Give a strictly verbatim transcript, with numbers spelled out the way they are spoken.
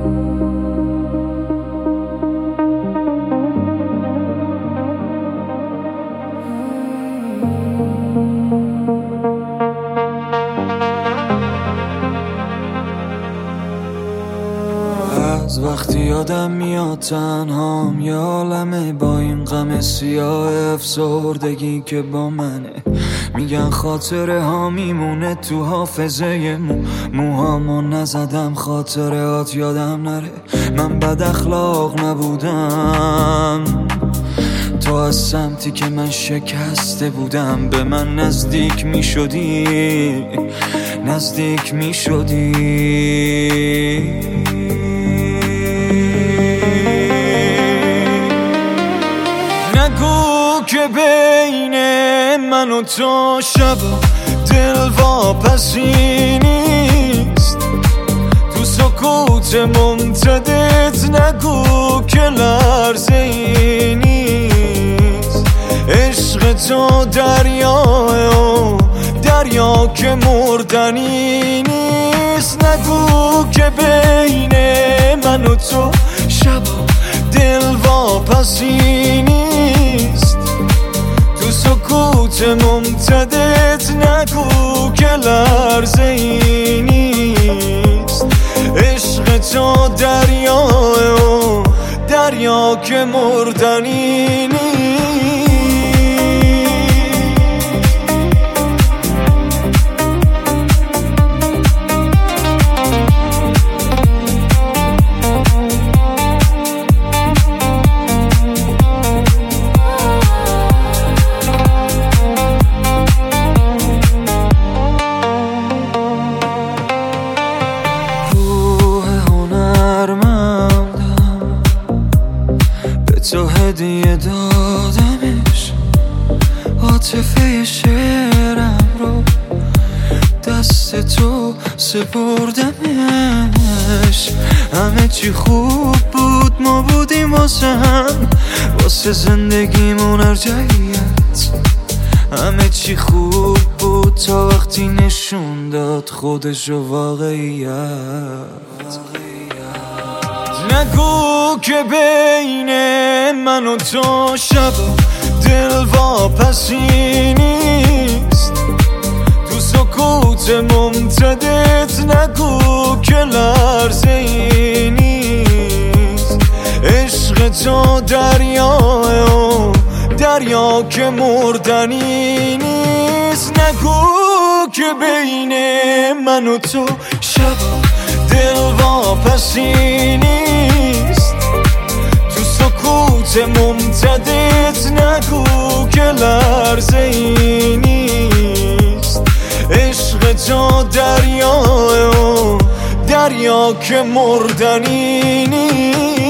از وقتی یادم میاد تنهام، یه عالمه با این غم سیاه افسردگی که با منه. میگن خاطره ها میمونه تو حافظه مو موهامو نزدم خاطرات یادم نره. من بد اخلاق نبودم، تو از سمتی که من شکسته بودم به من نزدیک میشدی، نزدیک میشدی. نگو که بین من و تو شبا دل واپسی نیست، تو سکوت ممتدت نگو که لرزه ای نیست. عشق تو دریاه و دریا که مردنی نیست. نگو که بین من و تو شبا دل واپسی نیست، تو سکوت ممتدت نگو که لرزه ای نیست. عشق تو دریاه و دریا که مردنی نیست. تو هدیه دادمش، عاطفه شعرم رو دست تو سپردمش. همه چی خوب بود، ما بودیم واسه هم، واسه زندگیمون ارجعیت. همه چی خوب بود تا وقتی نشون داد خودشو واقعیت. نگو که بین من و تو شبا دل واپسی نیست، تو سکوت ممتدت نگو که لرزه ای نیست. عشق تو دریاه و دریا که مردنی نیست. نگو که بین من و تو شبا دل واپسی نیست، تو سکوت ممتدت نگو که لرزه ای نیست. عشق تو دریاه و دریا که مردنی نیست.